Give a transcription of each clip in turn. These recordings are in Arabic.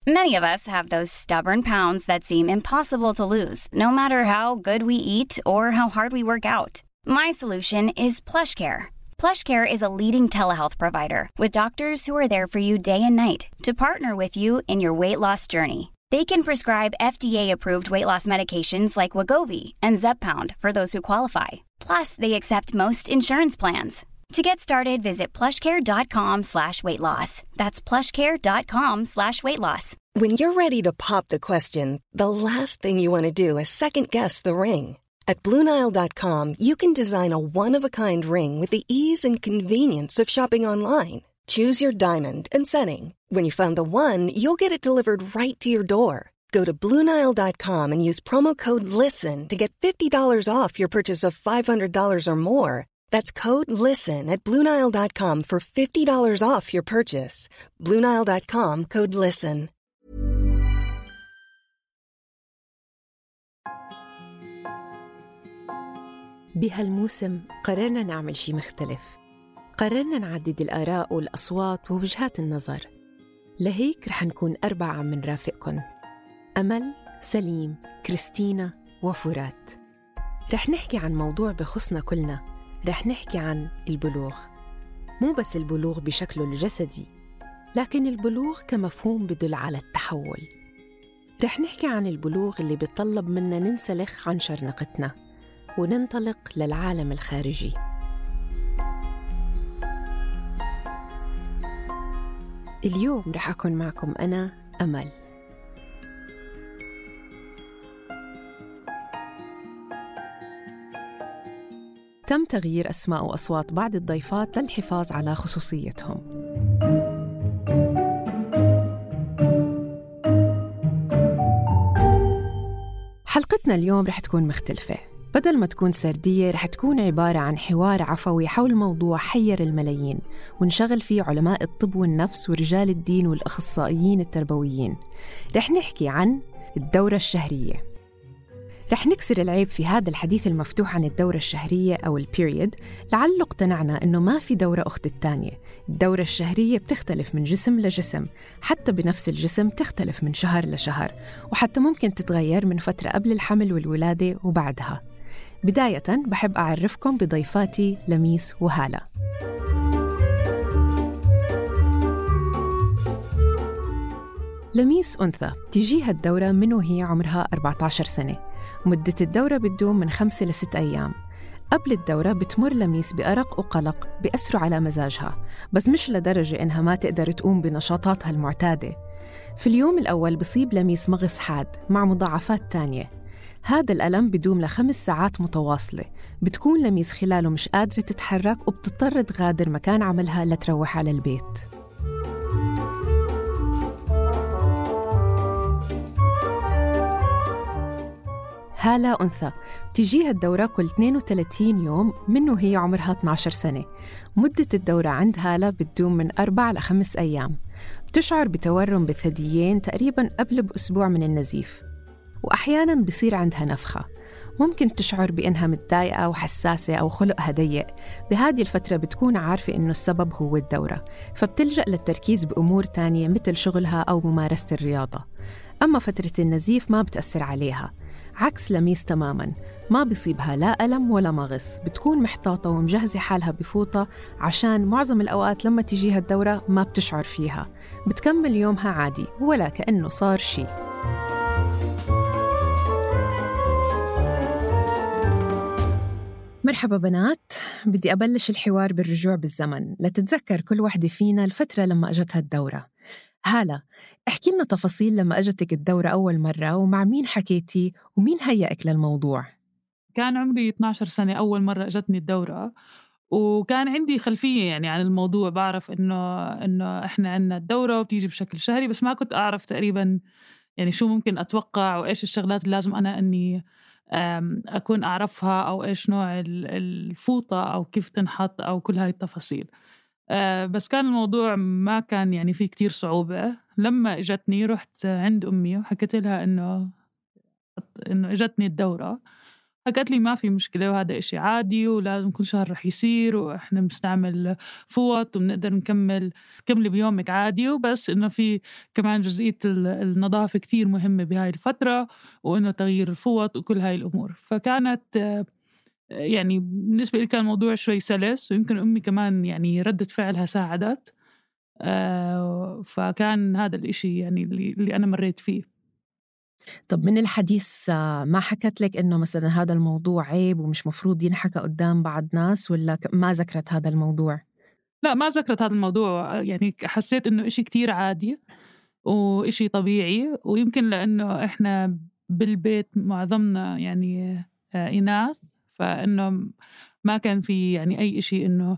Many of us have those stubborn pounds that seem impossible to lose, no matter how good we eat or how hard we work out. My solution is PlushCare. PlushCare is a leading telehealth provider with doctors who are there for you day and night to partner with you in your weight loss journey. They can prescribe FDA-approved weight loss medications like Wegovy and Zepbound for those who qualify. Plus, they accept most insurance plans. To get started, visit plushcare.com/weightloss. That's plushcare.com/weightloss. When you're ready to pop the question, the last thing you want to do is second-guess the ring. At BlueNile.com, you can design a one-of-a-kind ring with the ease and convenience of shopping online. Choose your diamond and setting. When you find the one, you'll get it delivered right to your door. Go to BlueNile.com and use promo code LISTEN to get $50 off your purchase of $500 or more. That's code LISTEN at BlueNile.com for $50 off your purchase. BlueNile.com, code LISTEN. بهالموسم قررنا نعمل شي مختلف. قررنا نعدد الآراء والأصوات ووجهات النظر. لهيك رح نكون 4 عم نرافقكن: أمل، سليم، كريستينا وفرات. رح نحكي عن موضوع بخصنا كلنا. رح نحكي عن البلوغ، مو بس البلوغ بشكله الجسدي، لكن البلوغ كمفهوم بدل على التحول. رح نحكي عن البلوغ اللي بيطلب منا ننسلخ عن شرنقتنا وننطلق للعالم الخارجي. اليوم رح أكون معكم أنا أمل. تم تغيير أسماء وأصوات بعض الضيفات للحفاظ على خصوصيتهم. حلقتنا اليوم رح تكون مختلفة. بدل ما تكون سردية رح تكون عبارة عن حوار عفوي حول موضوع حير الملايين، ونشغل فيه علماء الطب والنفس ورجال الدين والأخصائيين التربويين. رح نحكي عن الدورة الشهرية. رح نكسر العيب في هذا الحديث المفتوح عن الدورة الشهرية أو البيريد، لعل اقتنعنا أنه ما في دورة أخت الثانية. الدورة الشهرية بتختلف من جسم لجسم، حتى بنفس الجسم تختلف من شهر لشهر، وحتى ممكن تتغير من فترة قبل الحمل والولادة وبعدها. بداية بحب أعرفكم بضيفاتي لميس وهالة. لميس أنثى تجيها الدورة من وهي عمرها 14 سنة. مدة الدورة بتدوم من 5 ل6 أيام. قبل الدورة بتمر لميس بأرق وقلق بيأثروا على مزاجها، بس مش لدرجة إنها ما تقدر تقوم بنشاطاتها المعتادة. في اليوم الأول بصيب لميس مغص حاد مع مضاعفات تانية. هذا الألم بدوم ل5 ساعات متواصلة. بتكون لميس خلاله مش قادرة تتحرك وبتضطر تغادر مكان عملها لتروح على البيت. هالة أنثى بتجيها الدورة كل 32 يوم من وهي عمرها 12 سنة. مدة الدورة عند هالة بتدوم من 4 ل5 أيام. بتشعر بتورم بالثديين تقريباً قبل بأسبوع من النزيف، وأحياناً بصير عندها نفخة. ممكن تشعر بأنها متضايقة وحساسة أو خلقها ضيق. بهذه الفترة بتكون عارفة إنه السبب هو الدورة، فبتلجأ للتركيز بأمور تانية مثل شغلها أو ممارسة الرياضة. أما فترة النزيف ما بتأثر عليها، عكس لميس تماماً. ما بيصيبها لا ألم ولا مغص. بتكون محتاطة ومجهزة حالها بفوطة عشان معظم الأوقات لما تجيها الدورة ما بتشعر فيها. بتكمل يومها عادي ولا كأنه صار شيء. مرحبا بنات، بدي أبلش الحوار بالرجوع بالزمن لتتذكر كل واحدة فينا الفترة لما أجتها الدورة. هالة، احكي لنا تفاصيل لما أجتك الدورة أول مرة، ومع مين حكيتي ومين هيأك للموضوع؟ كان عمري 12 سنة أول مرة أجتني الدورة، وكان عندي خلفية يعني عن الموضوع. بعرف إنه إحنا عنا الدورة وبتيجي بشكل شهري، بس ما كنت أعرف تقريبا يعني شو ممكن أتوقع وإيش الشغلات اللي لازم أنا إني أكون أعرفها، أو إيش نوع الفوطة أو كيف تنحط أو كل هاي التفاصيل. بس كان الموضوع ما كان يعني فيه كتير صعوبة. لما إجتني رحت عند أمي وحكيت لها إنه إجتني الدورة، حكت لي ما في مشكلة وهذا إشي عادي ولازم كل شهر رح يصير وإحنا بنستعمل فوط وبنقدر نكمل بيومك عادي، وبس إنه في كمان جزئية النظافة كتير مهمة بهاي الفترة، وإنه تغيير الفوط وكل هاي الأمور. فكانت يعني بالنسبة لي كان الموضوع شوي سلس، ويمكن أمي كمان يعني ردة فعلها ساعدت. فكان هذا الإشي يعني اللي أنا مريت فيه. طب من الحديث ما حكت لك إنه مثلا هذا الموضوع عيب ومش مفروض ينحكى قدام بعض ناس، ولا ما ذكرت هذا الموضوع؟ لا ما ذكرت هذا الموضوع، يعني حسيت إنه إشي كتير عادي وإشي طبيعي، ويمكن لأنه إحنا بالبيت معظمنا يعني إناث، فإنه ما كان في يعني أي إشي إنه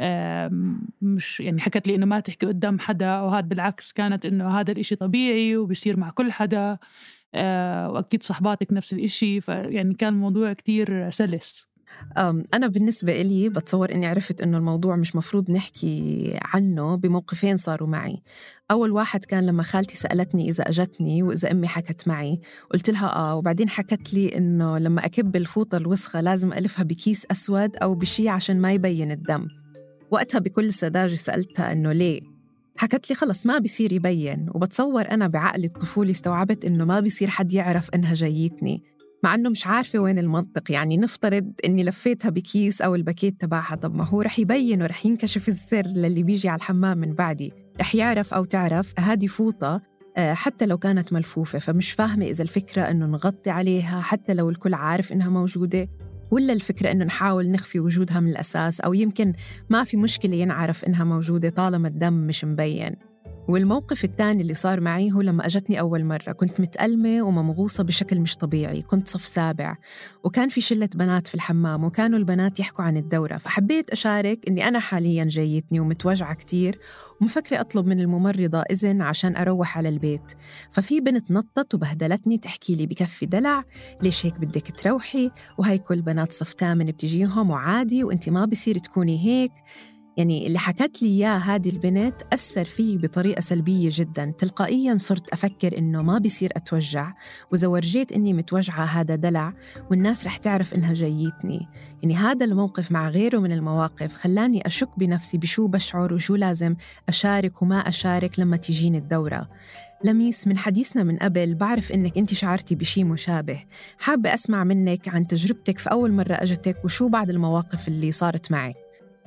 مش يعني حكت لي إنه ما تحكي قدام حدا، وهذا بالعكس كانت إنه هذا الإشي طبيعي وبيصير مع كل حدا. وأكيد صحباتك نفس الإشي، فيعني كان الموضوع كتير سلس. أنا بالنسبة إلي بتصور إني عرفت إنه الموضوع مش مفروض نحكي عنه بموقفين صاروا معي. أول واحد كان لما خالتي سألتني إذا أجتني وإذا أمي حكت معي، قلت لها وبعدين حكت لي إنه لما أكب الفوطة الوسخة لازم ألفها بكيس أسود أو بشي عشان ما يبين الدم. وقتها بكل سذاجة سألتها إنه ليه؟ حكت لي خلص ما بيصير يبين. وبتصور أنا بعقلي الطفولي استوعبت إنه ما بيصير حد يعرف إنها جايتني، مع أنه مش عارفة وين المنطق. يعني نفترض إني لفيتها بكيس أو الباكيت تبعها، طب ما هو رح يبين ورح ينكشف السر للي بيجي على الحمام من بعدي، رح يعرف أو تعرف هذه فوطة حتى لو كانت ملفوفة. فمش فاهمة إذا الفكرة إنه نغطي عليها حتى لو الكل عارف إنها موجودة، ولا الفكرة إنه نحاول نخفي وجودها من الأساس، أو يمكن ما في مشكلة ينعرف إنها موجودة طالما الدم مش مبين. والموقف الثاني اللي صار معي هو لما أجتني أول مرة. كنت متألمة وممغوصة بشكل مش طبيعي، كنت صف 7 وكان في شلة بنات في الحمام، وكانوا البنات يحكوا عن الدورة. فحبيت أشارك إني أنا حالياً جايتني ومتوجعة كتير ومفكرة أطلب من الممرضة إذن عشان أروح على البيت. ففي بنت نطت وبهدلتني تحكي لي بكفي دلع، ليش هيك بدك تروحي، وهي كل بنات صف 8 بتجيهم وعادي وإنتي ما بيصير تكوني هيك. يعني اللي حكت لي إياه هذه البنت أثر فيه بطريقة سلبية جداً. تلقائياً صرت أفكر إنه ما بيصير أتوجع، وإذا ورجيت إني متوجعة هذا دلع والناس رح تعرف إنها جايتني. يعني هذا الموقف مع غيره من المواقف خلاني أشك بنفسي بشو بشعر وشو لازم أشارك وما أشارك لما تجيني الدورة. لميس، من حديثنا من قبل بعرف إنك أنت شعرتي بشي مشابه. حابة أسمع منك عن تجربتك في أول مرة أجتك وشو بعد المواقف اللي صارت معك.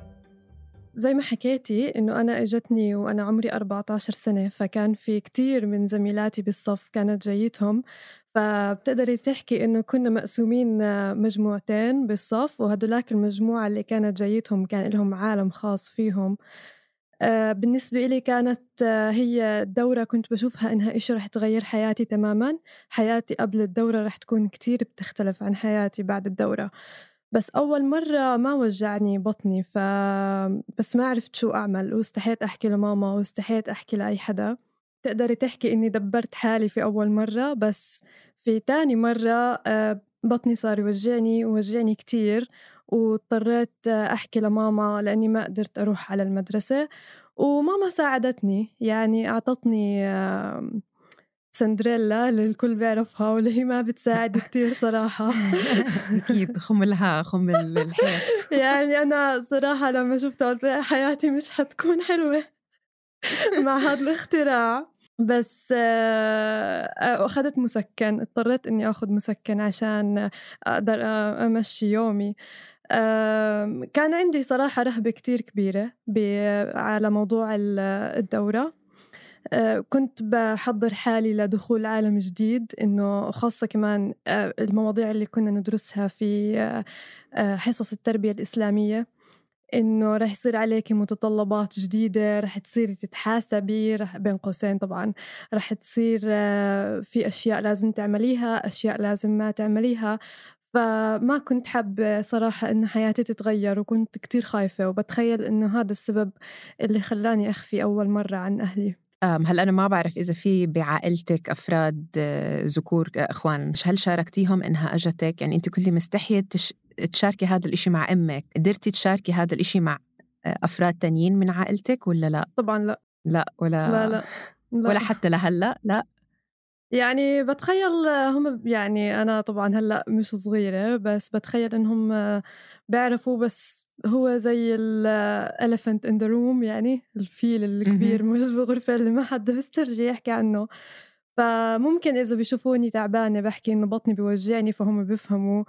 زي ما حكيتي إنه أنا إجتني وأنا عمري 14 سنة، فكان في كتير من زميلاتي بالصف كانت جايتهم. فبتقدري تحكي إنه كنا مقسومين مجموعتين بالصف، وهدولاك المجموعة اللي كانت جايتهم كان لهم عالم خاص فيهم. بالنسبة إلي كانت هي الدورة كنت بشوفها إنها إيش رح تغير حياتي تماماً. حياتي قبل الدورة رح تكون كتير بتختلف عن حياتي بعد الدورة. بس أول مرة ما وجعني بطني، بس ما عرفت شو أعمل، واستحيت أحكي لماما واستحيت أحكي لأي حدا. تقدري تحكي إني دبرت حالي في أول مرة، بس في تاني مرة بطني صار يوجعني كتير، واضطريت أحكي لماما لأني ما قدرت أروح على المدرسة. وماما ساعدتني، يعني أعطتني سندريلا اللي الكل بيعرفها، واللي هي ما بتساعد كتير صراحة. أكيد خم الحيط. يعني أنا صراحة لما شفتها قلت حياتي مش حتكون حلوة مع هذا الاختراع. بس أخذت مسكن، اضطريت إني أخذ مسكن عشان أقدر أمشي يومي. كان عندي صراحة رهبة كتير كبيرة على موضوع الدورة. كنت بحضر حالي لدخول عالم جديد، إنه خاصة كمان المواضيع اللي كنا ندرسها في حصص التربية الإسلامية، إنه رح يصير عليك متطلبات جديدة، رح تصيري تتحاسبي، بين قوسين طبعا، رح تصير في أشياء لازم تعمليها، أشياء لازم ما تعمليها. فما كنت حابة صراحة إن حياتي تتغير، وكنت كتير خايفة، وبتخيل إنه هذا السبب اللي خلاني أخفي أول مرة عن أهلي. هل أنا ما بعرف إذا في بعائلتك أفراد ذكور إخوان، هل شاركتيهم إنها أجتك؟ يعني أنت كنتي مستحية تشاركي هذا الإشي مع أمك، قدرتي تشاركي هذا الإشي مع أفراد تانيين من عائلتك ولا لا؟ طبعا لا. لا ولا لا لا, لا. ولا حتى لهلا لا. يعني بتخيل هم يعني أنا طبعا هلأ مش صغيرة بس بتخيل إنهم بيعرفوا بس هو زي elephant in the room يعني الفيل الكبير موجود بالغرفة اللي ما حدا بيسترجي يحكي عنه. فممكن إذا بيشوفوني تعبانة بحكي إنه بطني بيوجعني فهم بيفهموا.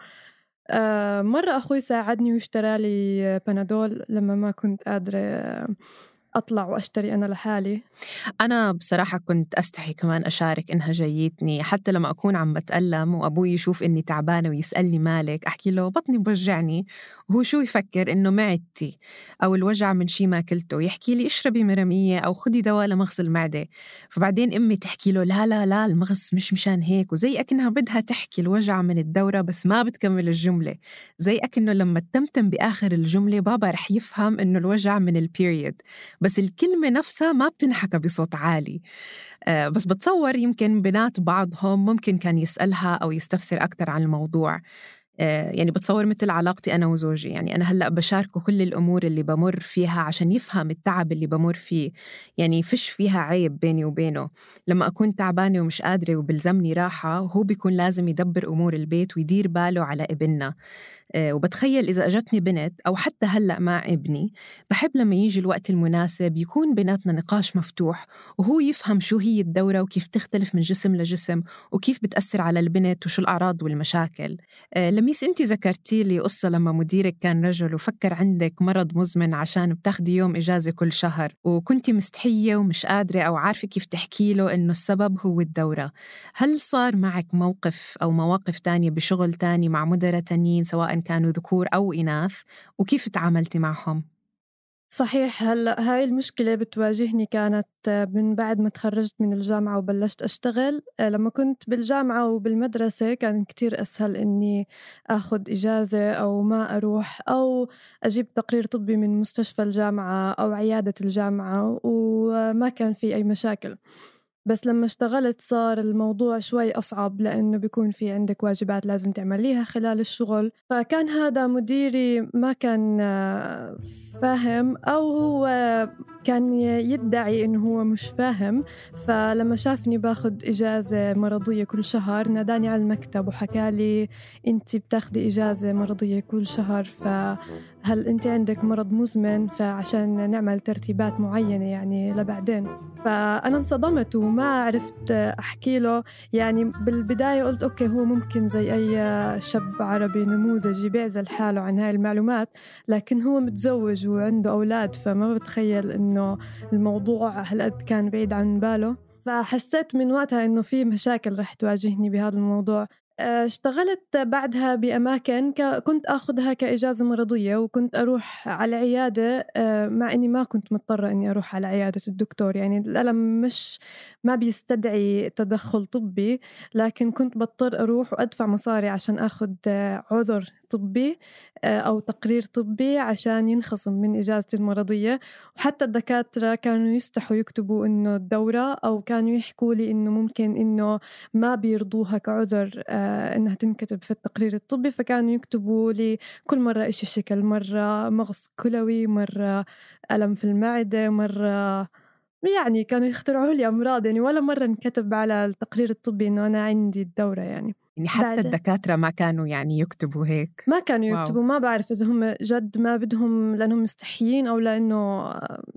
مرة أخوي ساعدني واشترى لي بنادول لما ما كنت قادرة أطلع وأشتري أنا لحالي. أنا بصراحة كنت أستحي كمان أشارك إنها جايتني، حتى لما أكون عم بتألم وأبوي يشوف إني تعبانة ويسألني مالك أحكي له بطني بوجعني، وهو شو يفكر إنه معدتي أو الوجع من شي ما أكلته، يحكي لي اشربي مرمية أو خدي دواء لمغص المعدة. فبعدين أمي تحكي له لا لا لا المغص مش مشان هيك، وزي أكنها بدها تحكي الوجع من الدورة بس ما بتكمل الجملة، زي أكنه لما تتمتم بآخر الجملة بابا رح يفهم إنه الوجع من البيريد، بس الكلمة نفسها ما بتنحكى بصوت عالي. بس بتصور يمكن بنات بعضهم ممكن كان يسألها أو يستفسر أكتر عن الموضوع. يعني بتصور مثل علاقتي أنا وزوجي، يعني أنا هلأ بشاركه كل الأمور اللي بمر فيها عشان يفهم التعب اللي بمر فيه، يعني فيش فيها عيب بيني وبينه. لما أكون تعبانة ومش قادرة وبلزمني راحة هو بيكون لازم يدبر أمور البيت ويدير باله على ابننا. وبتخيل إذا أجتني بنت أو حتى هلأ مع ابني بحب لما يجي الوقت المناسب يكون بيناتنا نقاش مفتوح وهو يفهم شو هي الدورة وكيف تختلف من جسم لجسم وكيف بتأثر على البنت وشو الأعراض والمشاكل. لميس أنت ذكرتي لي قصة لما مديرك كان رجل وفكر عندك مرض مزمن عشان بتاخدي يوم إجازة كل شهر وكنتي مستحية ومش قادرة أو عارفة كيف تحكي له إنه السبب هو الدورة. هل صار معك موقف أو مواقف تانية بشغل تاني مع مدراء تانيين سواء كانوا ذكور أو إناث وكيف تعاملتي معهم؟ صحيح. هلأ هاي المشكلة بتواجهني كانت من بعد ما تخرجت من الجامعة وبلشت أشتغل. لما كنت بالجامعة وبالمدرسة كان كتير أسهل إني أخذ إجازة أو ما أروح أو أجيب تقرير طبي من مستشفى الجامعة أو عيادة الجامعة وما كان في أي مشاكل. بس لما اشتغلت صار الموضوع شوي أصعب لأنه بيكون في عندك واجبات لازم تعمليها خلال الشغل. فكان هذا مديري ما كان فاهم أو هو كان يدعي إنه هو مش فاهم. فلما شافني باخد إجازة مرضية كل شهر ناداني على المكتب وحكالي أنت بتاخدي إجازة مرضية كل شهر فهل أنت عندك مرض مزمن فعشان نعمل ترتيبات معينة يعني لبعدين. فأنا انصدمت وما عرفت أحكي له. يعني بالبداية قلت أوكي هو ممكن زي أي شاب عربي نموذجي بيعزل حاله عن هاي المعلومات لكن هو متزوج وعنده أولاد فما بتخيل إنه الموضوع هالقد كان بعيد عن باله. فحسيت من وقتها إنه في مشاكل رح تواجهني بهذا الموضوع. اشتغلت بعدها بأماكن كنت أخذها كإجازة مرضية وكنت أروح على عيادة مع أني ما كنت مضطرة أني أروح على عيادة الدكتور. يعني الألم ما بيستدعي تدخل طبي لكن كنت بضطر أروح وأدفع مصاري عشان أخذ عذر طبي أو تقرير طبي عشان ينخصم من إجازتي المرضية. وحتى الدكاترة كانوا يستحوا يكتبوا إنه الدورة أو كانوا يحكوا لي إنه ممكن إنه ما بيرضوها كعذر إنها تنكتب في التقرير الطبي فكانوا يكتبوا لي كل مرة إيش الشكل، مرة مغص كلوي، مرة ألم في المعدة، مرة يعني كانوا يخترعوا لي أمراض. يعني ولا مرة انكتب على التقرير الطبي إنه أنا عندي الدورة. يعني حتى الدكاترة ما كانوا يعني يكتبوا هيك؟ ما كانوا يكتبوا. ما بعرف إذا هم جد ما بدهم لأنهم مستحيين أو لأنه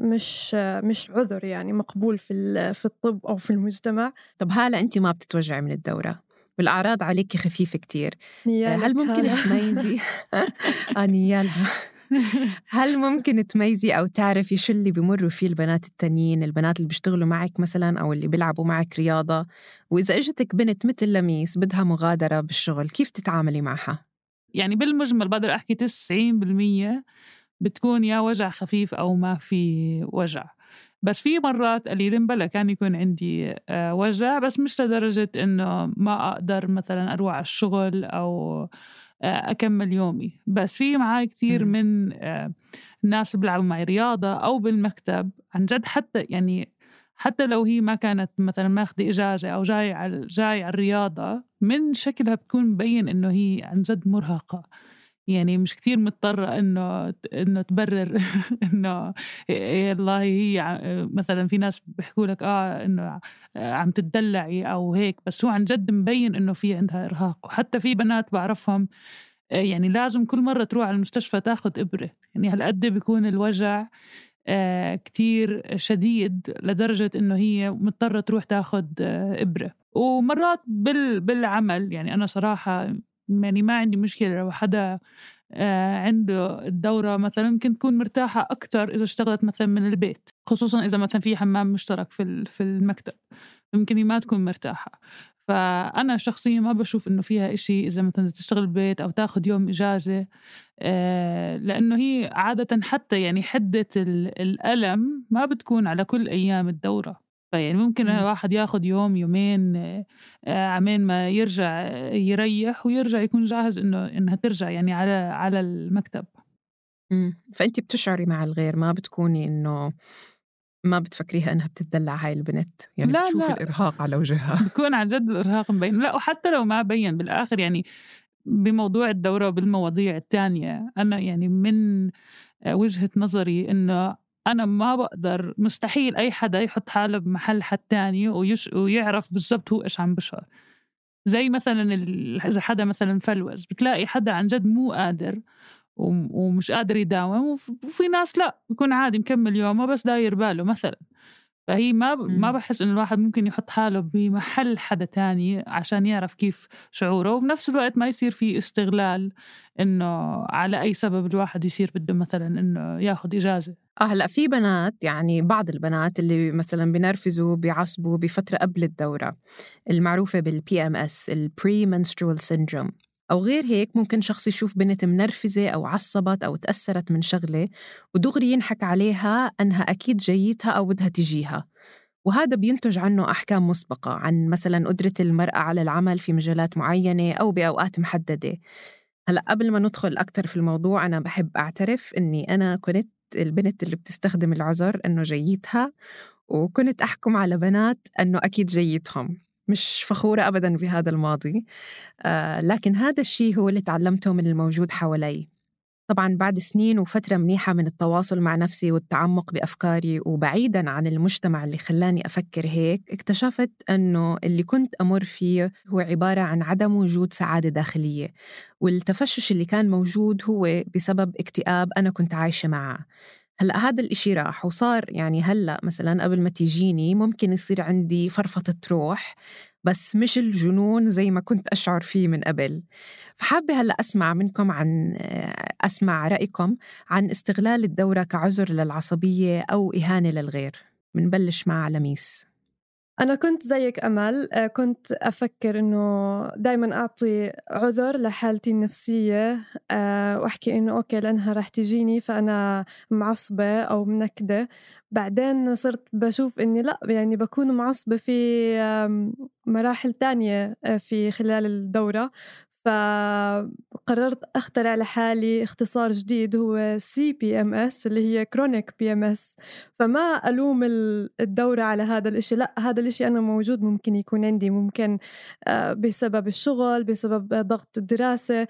مش عذر يعني مقبول في الطب أو في المجتمع. طب هلا أنت ما بتتوجعي من الدورة والأعراض عليك خفيفة كتير، هل ممكن تميزي نيالها هل ممكن تميزي أو تعرفي شو اللي بيمروا فيه البنات التانيين، البنات اللي بيشتغلوا معك مثلا أو اللي بيلعبوا معك رياضة، وإذا إجتك بنت مثل لميس بدها مغادرة بالشغل كيف تتعاملي معها؟ يعني بالمجمل بقدر أحكي 90% بتكون يا وجع خفيف أو ما في وجع. بس في مرات قليلا بلا كان يكون عندي وجع بس مش لدرجة إنه ما أقدر مثلا أروح على الشغل أو أكمل يومي. بس في معاي كتير من الناس اللي بيلعبوا معي رياضة أو بالمكتب عن جد حتى لو هي ما كانت مثلا ماخذة إجازة أو جاي على الرياضة من شكلها بتكون مبين إنه هي عن جد مرهقة. يعني مش كتير مضطرة إنه تبرر إنه الله هي مثلا في ناس بيحكوا لك إنه عم تدلعي أو هيك، بس هو عن جد مبين إنه في عندها إرهاق. وحتى في بنات بعرفهم يعني لازم كل مرة تروح على المستشفى تاخد إبرة، يعني هالقد بيكون الوجع كتير شديد لدرجة إنه هي مضطرة تروح تاخد إبرة. ومرات بالعمل يعني أنا صراحة يعني ما عندي مشكلة لو حدا عنده الدورة مثلا ممكن تكون مرتاحة أكتر إذا اشتغلت مثلا من البيت، خصوصا إذا مثلا في حمام مشترك في المكتب، ممكن هي ما تكون مرتاحة. فأنا شخصيا ما بشوف إنه فيها إشي إذا مثلا تشتغل بالبيت أو تاخد يوم إجازة، لأنه هي عادة حتى يعني حدة الألم ما بتكون على كل أيام الدورة. فيعني ممكن الواحد ياخد يوم يومين عمين ما يرجع يريح ويرجع يكون جاهز إنها ترجع يعني على المكتب. فأنت بتشعري مع الغير، ما بتكوني إنه ما بتفكريها إنها بتدلع هاي البنت، يعني لا بتشوفي لا الإرهاق على وجهها. بيكون عن جد الإرهاق مبين. لا وحتى لو ما بين بالآخر يعني بموضوع الدورة وبالمواضيع التانية، أنا يعني من وجهة نظري إنه أنا ما بقدر، مستحيل أي حدا يحط حاله بمحل حد تاني ويعرف بالضبط هو إيش عم بشعر. زي مثلا إذا حدا مثلا فلوز، بتلاقي حدا عن جد مو قادر ومش قادر يداوم، وفي ناس لا بيكون عادي مكمل يومه بس داير باله مثلا. فهي ما بحس إن الواحد ممكن يحط حاله بمحل حدا تاني عشان يعرف كيف شعوره، وبنفس الوقت ما يصير فيه استغلال إنه على أي سبب الواحد يصير بده مثلا إنه ياخد إجازة. هلأ في بنات، يعني بعض البنات اللي مثلا بينرفزوا بيعصبوا بفترة قبل الدورة، المعروفة بالPMS البري-menstrual syndrome، أو غير هيك ممكن شخص يشوف بنت منرفزة أو عصبت أو تأثرت من شغلة ودغري ينحك عليها أنها أكيد جيتها أو بدها تجيها، وهذا بينتج عنه أحكام مسبقة عن مثلا قدرة المرأة على العمل في مجالات معينة أو بأوقات محددة. هلأ قبل ما ندخل أكتر في الموضوع، أنا بحب أعترف أني أنا كنت البنت اللي بتستخدم العذر أنه جيتها، وكنت أحكم على بنات أنه أكيد جيتهم. مش فخورة أبداً بهذا الماضي، لكن هذا الشيء هو اللي تعلمته من الموجود حوالي. طبعاً بعد سنين وفترة منيحة من التواصل مع نفسي والتعمق بأفكاري وبعيداً عن المجتمع اللي خلاني أفكر هيك، اكتشفت أنه اللي كنت أمر فيه هو عبارة عن عدم وجود سعادة داخلية، والتفشش اللي كان موجود هو بسبب اكتئاب أنا كنت عايشة معه. هلأ هذا الإشي راح وصار، يعني هلأ مثلاً قبل ما تيجيني ممكن يصير عندي فرفطة روح، بس مش الجنون زي ما كنت أشعر فيه من قبل. فحابة هلأ أسمع رأيكم عن استغلال الدورة كعذر للعصبية أو إهانة للغير. منبلش مع لميس. أنا كنت زيك أمل، كنت أفكر إنه دايماً أعطي عذر لحالتي النفسية، وأحكي إنه أوكي لأنها رح تجيني فأنا معصبة أو منكدة. بعدين صرت بشوف إني لأ، يعني بكون معصبة في مراحل تانية في خلال الدورة. فقررت أخترع لحالي اختصار جديد هو CPMS اللي هي Chronic PMS. فما ألوم الدورة على هذا الإشي، لا هذا الإشي أنا موجود، ممكن يكون عندي، ممكن بسبب الشغل، بسبب ضغط الدراسة.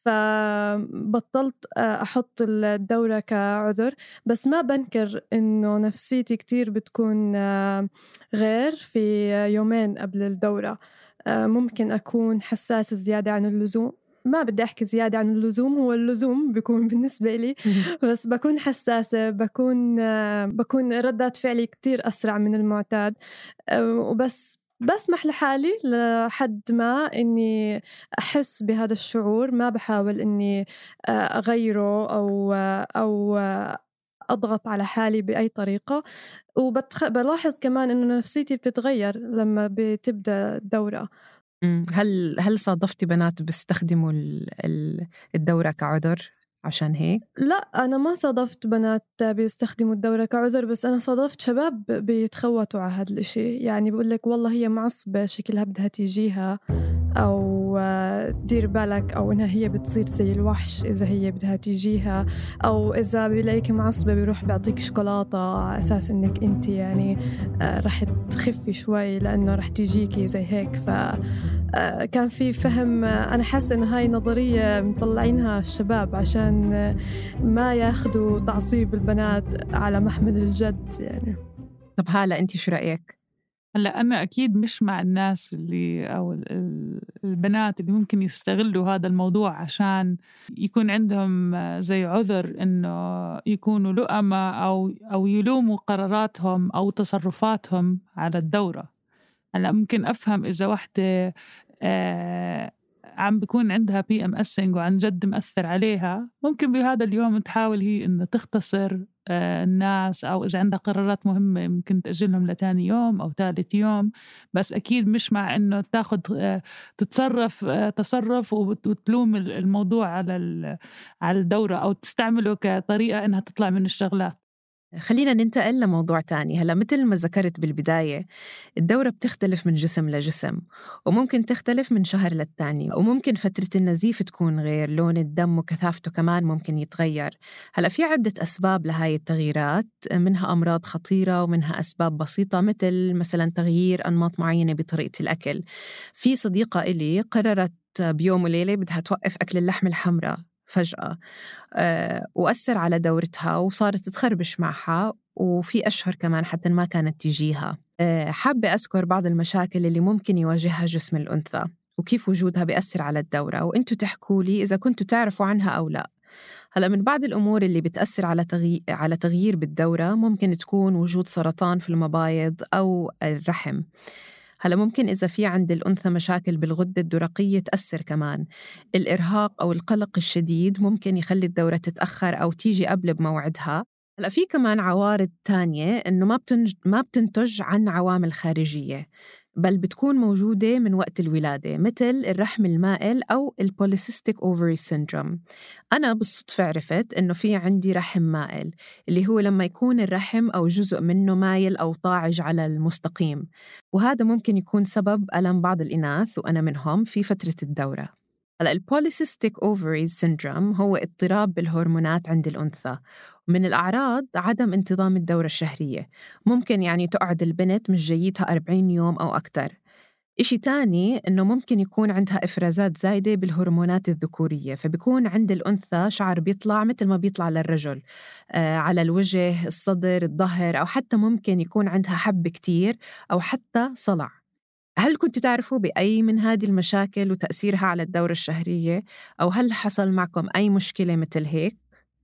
فبطلت أحط الدورة كعذر، بس ما بنكر إنه نفسيتي كتير بتكون غير في يومين قبل الدورة. ممكن أكون حساسة زيادة عن اللزوم، ما بدي أحكي زيادة عن اللزوم، هو اللزوم بيكون بالنسبة لي، بس بكون حساسة، بكون ردات فعلي كتير أسرع من المعتاد. وبس بسمح لحالي لحد ما إني أحس بهذا الشعور، ما بحاول إني أغيره أو أضغط على حالي بأي طريقة. بلاحظ كمان إنه نفسيتي بتتغير لما بتبدأ الدورة. هل صادفتي بنات بيستخدموا الدورة كعذر عشان هيك؟ لا، أنا ما صادفت بنات بيستخدموا الدورة كعذر، بس أنا صادفت شباب بيتخوتوا على هذا الشيء. يعني بقول لك والله هي معصبة شكلها بدها تيجيها، أو أو دير بالك، أو إنها هي بتصير زي الوحش إذا هي بدها تيجيها، أو إذا بلاقيك معصبة بيروح بيعطيك شوكولاتة على أساس إنك أنت يعني رح تخفي شوي لأنه رح تيجيكي زي هيك. كان في فهم. أنا حاسة إنه هاي نظرية مطلعينها الشباب عشان ما ياخدوا تعصيب البنات على محمل الجد يعني. طب هالة أنت شو رأيك؟ هلا أنا أكيد مش مع الناس اللي أو البنات اللي ممكن يستغلوا هذا الموضوع عشان يكون عندهم زي عذر إنه يكونوا لؤمة أو يلوموا قراراتهم أو تصرفاتهم على الدورة. هلا ممكن أفهم إذا واحدة عم بيكون عندها PMSing وعن جد مأثر عليها، ممكن بهذا اليوم تحاول هي إنه تختصر الناس، أو إذا عندها قرارات مهمة ممكن تأجلهم لتاني يوم أو ثالث يوم. بس أكيد مش مع إنه تاخد تتصرف تصرف وتلوم الموضوع على الدورة أو تستعمله كطريقة إنها تطلع من الشغلات. خلينا ننتقل لموضوع تاني. هلا مثل ما ذكرت بالبداية، الدورة بتختلف من جسم لجسم، وممكن تختلف من شهر للتاني، وممكن فترة النزيف تكون غير، لون الدم وكثافته كمان ممكن يتغير. هلا في عدة أسباب لهاي التغييرات، منها أمراض خطيرة ومنها أسباب بسيطة مثلا تغيير أنماط معينة بطريقة الأكل. في صديقة إلي قررت بيوم وليلة بدها توقف أكل اللحم الحمراء فجأة، وأثر على دورتها وصارت تخربش معها، وفي أشهر كمان حتى ما كانت تجيها. حابة أذكر بعض المشاكل اللي ممكن يواجهها جسم الأنثى وكيف وجودها بيأثر على الدورة، وإنتوا تحكوا لي إذا كنتوا تعرفوا عنها أو لا. هلأ من بعض الأمور اللي بتأثر على تغيير بالدورة ممكن تكون وجود سرطان في المبايض أو الرحم. هلا ممكن إذا في عند الأنثى مشاكل بالغدة الدرقية تأثر كمان. الإرهاق أو القلق الشديد ممكن يخلي الدورة تتأخر أو تيجي قبل بموعدها. هلا في كمان عوارض تانية إنه ما بتنتج عن عوامل خارجية، بل بتكون موجودة من وقت الولادة، مثل الرحم المائل أو البوليسيستيك أوفري سيندروم. أنا بالصدفة عرفت إنه في عندي رحم مائل، اللي هو لما يكون الرحم أو جزء منه مايل أو طاعج على المستقيم، وهذا ممكن يكون سبب ألم بعض الإناث وأنا منهم في فترة الدورة. البوليسيستيك أوفري سيندروم هو اضطراب بالهرمونات عند الأنثى. من الأعراض عدم انتظام الدورة الشهرية، ممكن يعني تقعد البنت مش جيتها 40 يوم أو أكتر. إشي تاني إنه ممكن يكون عندها إفرازات زايدة بالهرمونات الذكورية، فبيكون عند الأنثى شعر بيطلع مثل ما بيطلع للرجل، على الوجه، الصدر، الظهر، أو حتى ممكن يكون عندها حب كتير أو حتى صلع. هل كنت تعرفوا بأي من هذه المشاكل وتأثيرها على الدورة الشهرية؟ أو هل حصل معكم أي مشكلة مثل هيك؟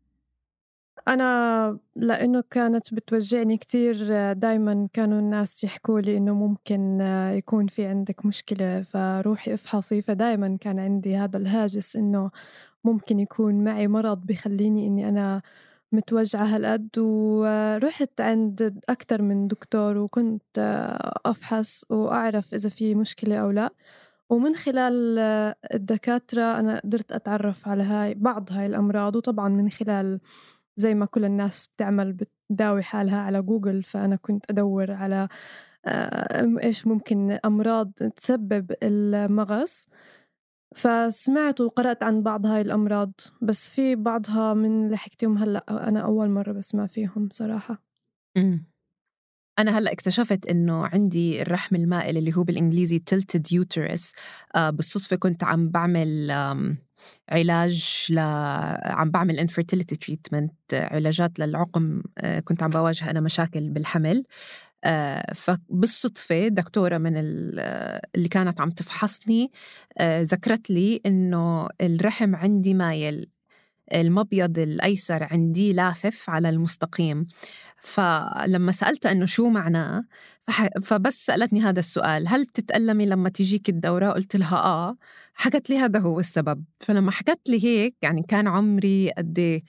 أنا لأنه كانت بتوجعني كتير، دايما كانوا الناس يحكوا لي إنه ممكن يكون في عندك مشكلة فروحي افحصي، فدايما كان عندي هذا الهاجس إنه ممكن يكون معي مرض بيخليني إني أنا متوجعة هالقد. ورحت عند أكتر من دكتور وكنت أفحص وأعرف إذا في مشكلة أو لا، ومن خلال الدكاترة أنا قدرت أتعرف على بعض هاي الأمراض. وطبعا من خلال زي ما كل الناس بتعمل بتداوي حالها على جوجل، فأنا كنت أدور على إيش ممكن أمراض تسبب المغص، فسمعت وقرأت عن بعض هاي الأمراض، بس في بعضها من اللي حكيتهم هلأ أنا أول مرة بسمع فيهم صراحة. أنا هلأ اكتشفت إنه عندي الرحم المائل اللي هو بالإنجليزي tilted uterus. بالصدفة كنت عم بعمل علاج عم بعمل infertility treatment، علاجات للعقم. كنت عم بواجه أنا مشاكل بالحمل. فبالصدفة دكتورة من اللي كانت عم تفحصني ذكرت لي إنه الرحم عندي مايل، المبيض الأيسر عندي لافف على المستقيم. فلما سألتها إنه شو معناه، فبس سألتني هذا السؤال: هل بتتألمي لما تجيك الدورة؟ قلت لها حكت لي هذا هو السبب. فلما حكت لي هيك، يعني كان عمري قد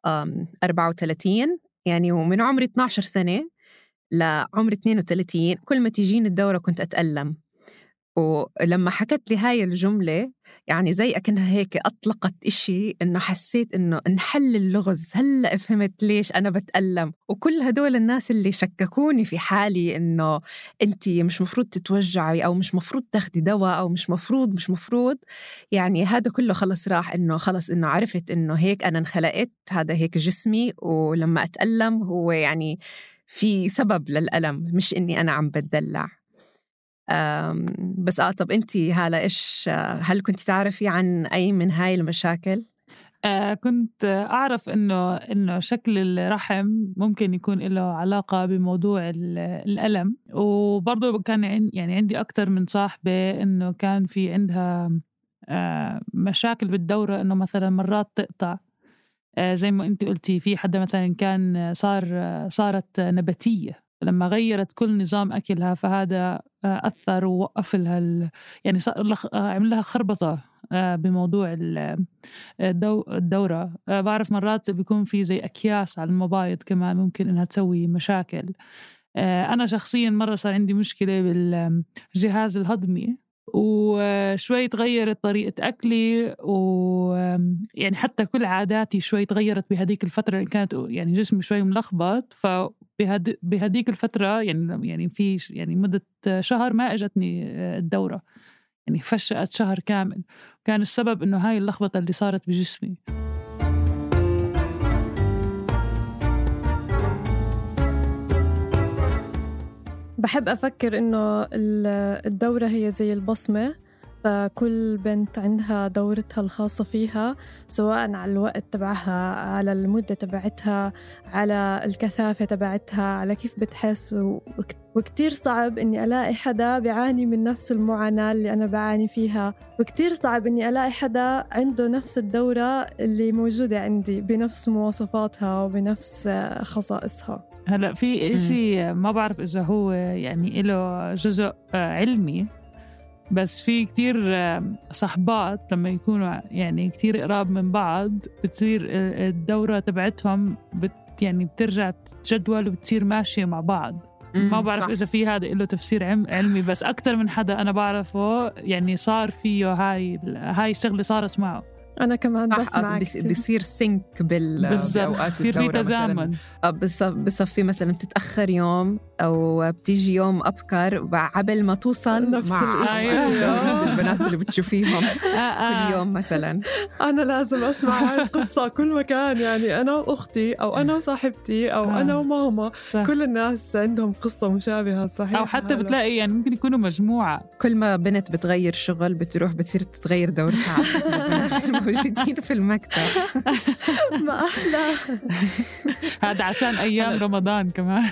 34 يعني، ومن عمري 12 سنة لعمر 32 كل ما تجيني الدورة كنت أتألم. ولما حكت لي هاي الجملة يعني زي أكنها هيك أطلقت إشي، إنه حسيت إنه انحل اللغز. هلأ فهمت ليش أنا بتألم. وكل هدول الناس اللي شككوني في حالي إنه أنتي مش مفروض تتوجعي أو مش مفروض تاخدي دواء أو مش مفروض يعني هذا كله خلص راح. إنه خلص إنه عرفت إنه هيك أنا انخلقت، هذا هيك جسمي، ولما أتألم هو يعني في سبب للألم، مش إني أنا عم بتدلع. بس طب أنتي هلا إيش، هل كنت تعرفي عن أي من هاي المشاكل؟ كنت أعرف إنه شكل الرحم ممكن يكون له علاقة بموضوع الألم، وبرضه كان يعني عندي أكتر من صاحبة إنه كان في عندها مشاكل بالدورة، إنه مثلا مرات تقطع زي ما أنت قلتي. في حدا مثلا كان صارت نباتية لما غيرت كل نظام أكلها، فهذا أثر ووقف لها يعني عمل لها خربطة بموضوع الدورة. بعرف مرات بيكون في زي أكياس على المبايض كمان ممكن إنها تسوي مشاكل. أنا شخصيا مرة صار عندي مشكلة بالجهاز الهضمي، وشوي تغيرت طريقة أكلي، ويعني حتى كل عاداتي شوي تغيرت بهديك الفترة. كانت يعني جسمي شوي ملخبط، فبهديك الفترة يعني في يعني مدة شهر ما أجتني الدورة، يعني فشأت شهر كامل. كان السبب إنه هاي اللخبطة اللي صارت بجسمي. بحب أفكر إنه الدورة هي زي البصمة، فكل بنت عندها دورتها الخاصة فيها، سواء على الوقت تبعها، على المدة تبعتها، على الكثافة تبعتها، على كيف بتحس. وكتير صعب إني ألاقي حدا بيعاني من نفس المعاناة اللي أنا بعاني فيها، وكتير صعب إني ألاقي حدا عنده نفس الدورة اللي موجودة عندي بنفس مواصفاتها وبنفس خصائصها. هلأ في إشي ما بعرف إذا هو يعني له جزء علمي، بس في كتير صحبات لما يكونوا يعني كتير قراب من بعض بتصير الدورة تبعتهم يعني بترجع تجدول وبتصير ماشية مع بعض. ما بعرف صح. إذا في هذا له تفسير علمي، بس أكتر من حدا أنا بعرفه يعني صار فيه هاي الشغلة صارت معه. أنا كمان بسمع بيصير سينك بالأوقات، بيصير في تزامن. بصفي مثلا بتتأخر يوم أو بتيجي يوم أبكر عبل ما توصل نفس مع البنات اللي بتشوفيهم كل يوم مثلا. أنا لازم أسمع هاي القصة كل مكان، يعني أنا وأختي أو أنا وصاحبتي أو أنا وماما صح. كل الناس عندهم قصة مشابهة صحيح. أو حتى بتلاقي يعني ممكن يكونوا مجموعة، كل ما بنت بتغير شغل بتروح بتصير تتغير دورتها على حسب البنات موجودين في المكتب. ما أحلى. هذا عشان أيام رمضان كمان.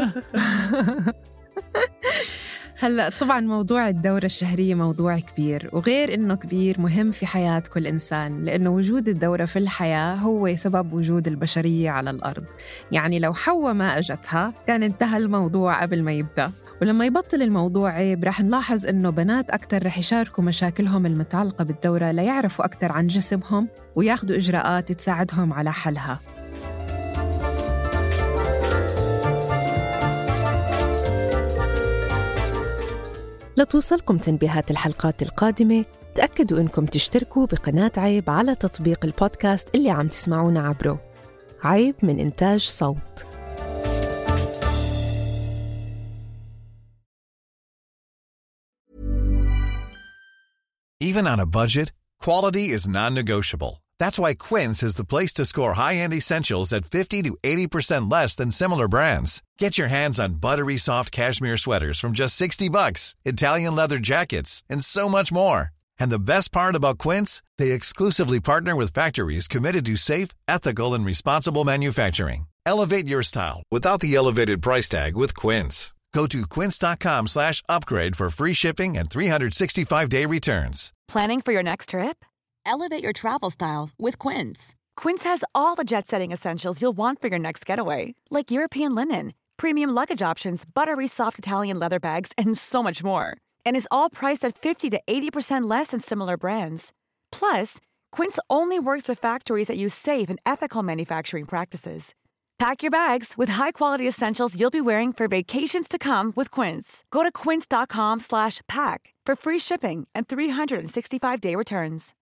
هلأ طبعاً موضوع الدورة الشهرية موضوع كبير، وغير إنه كبير مهم في حياة كل إنسان، لأنه وجود الدورة في الحياة هو سبب وجود البشرية على الأرض. يعني لو حواء ما أجتها كان انتهى الموضوع قبل ما يبدأ. ولما يبطل الموضوع عيب رح نلاحظ إنه بنات أكتر رح يشاركوا مشاكلهم المتعلقة بالدورة ليعرفوا أكتر عن جسمهم وياخدوا إجراءات تساعدهم على حلها. لتوصلكم تنبيهات الحلقات القادمة تأكدوا إنكم تشتركوا بقناة عيب على تطبيق البودكاست اللي عم تسمعونا عبره. عيب من إنتاج صوت. Even on a budget, quality is non-negotiable. That's why Quince is the place to score high-end essentials at 50 to 80% less than similar brands. Get your hands on buttery soft cashmere sweaters from just $60, Italian leather jackets, and so much more. And the best part about Quince, they exclusively partner with factories committed to safe, ethical, and responsible manufacturing. Elevate your style without the elevated price tag with Quince. Go to quince.com/upgrade for free shipping and 365-day returns. Planning for your next trip? Elevate your travel style with Quince. Quince has all the jet-setting essentials you'll want for your next getaway, like European linen, premium luggage options, buttery soft Italian leather bags, and so much more. And is all priced at 50 to 80% less than similar brands. Plus, Quince only works with factories that use safe and ethical manufacturing practices. Pack your bags with high-quality essentials you'll be wearing for vacations to come with Quince. Go to quince.com/pack for free shipping and 365-day returns.